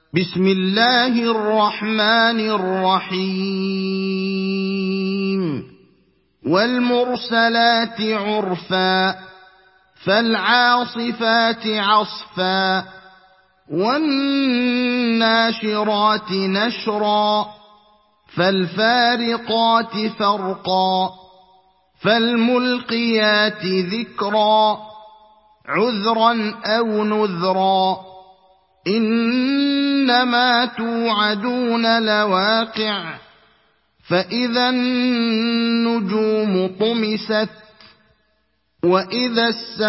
بسم الله الرحمن الرحيم والمرسلات عرفا فالعاصفات عصفا والناشرات نشرا فالفارقات فرقا فالملقيات ذكرا عذرا أو نذرا إنما توعدون لواقع فإذا النجوم طمست وإذا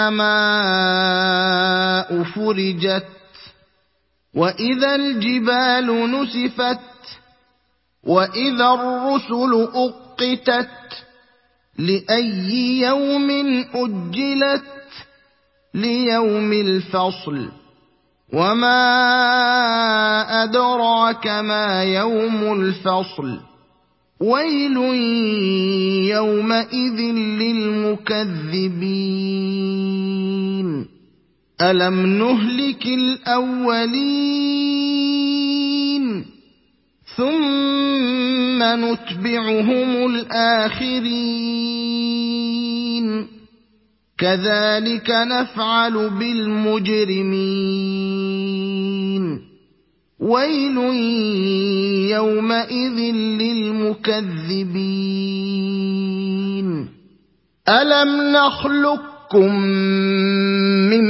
السماء فرجت وإذا الجبال نسفت وإذا الرسل أقتت لأي يوم أجلت ليوم الفصل وما أدراك ما يوم الفصل ويل يومئذ للمكذبين ألم نهلك الأولين ثم نتبعهم الآخرين كذلك نفعل بالمجرمين ويل يومئذ للمكذبين ألم نخلقكم من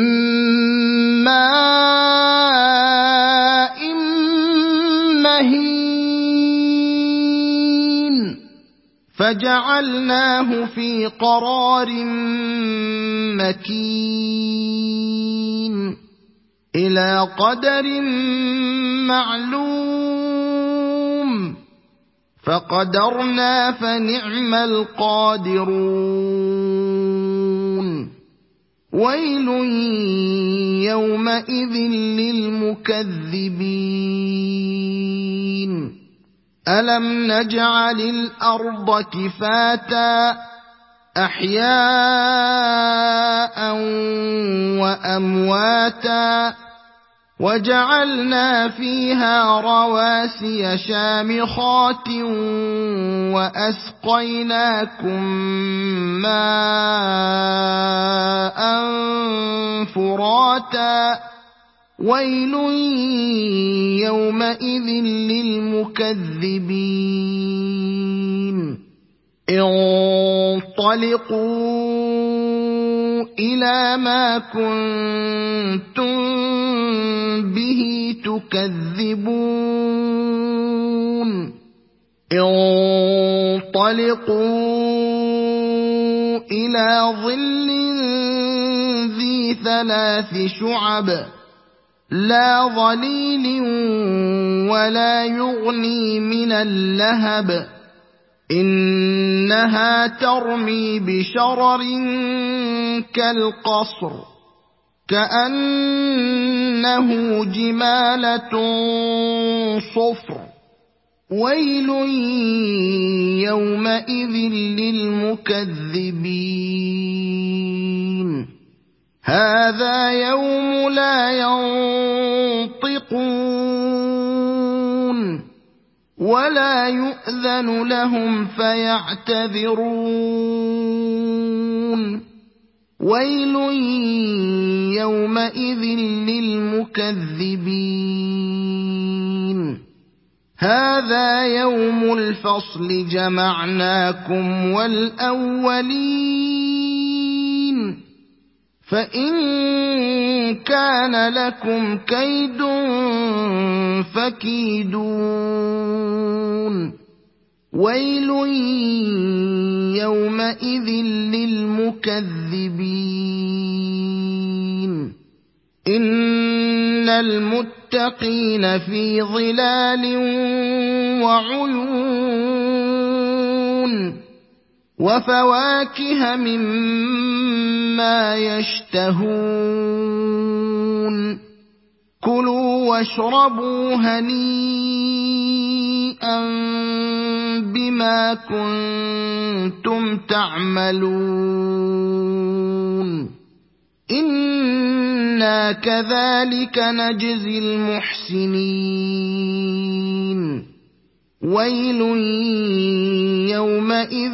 ماء مهين فجعلناه في قرار مكين إلى قدر معلوم فقدرنا فنعم القادرون ويل يومئذ للمكذبين ألم نجعل الأرض كفاتا أحياء وأمواتا وجعلنا فيها رواسي شامخات وأسقيناكم ماء فراتا ويل يومئذ للمكذبين انطلقوا إلى ما كنتم به تكذبون انطلقوا إلى ظل ذي 3 شعب لا ظليل ولا يغني من اللهب إنها ترمي بشرر كالقصر كأنه جمالة صفر ويل يومئذ للمكذبين هذا يوم لا ينطقون ولا يؤذن لهم فيعتذرون ويل يومئذ للمكذبين هذا يوم الفصل جمعناكم والأولين فإن كان لكم كيد فكيدون ويل يومئذ للمكذبين إن المتقين في ظلال وعيون وفواكه مما يشتهون كلوا واشربوا هنيئا بما كنتم تعملون إن إنا كذلك نجزي المحسنين ويل يومئذ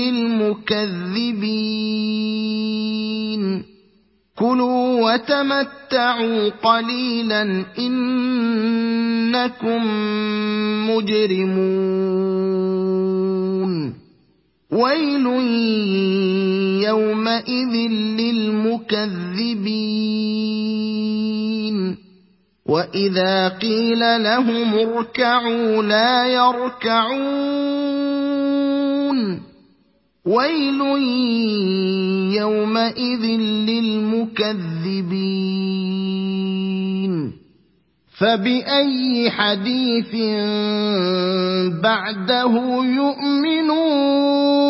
للمكذبين كلوا وتمتعوا قليلا إنكم مجرمون ويل يومئذ للمكذبين وإذا قيل لهم اركعوا لا يركعون ويل يومئذ للمكذبين فبأي حديث بعده يؤمنون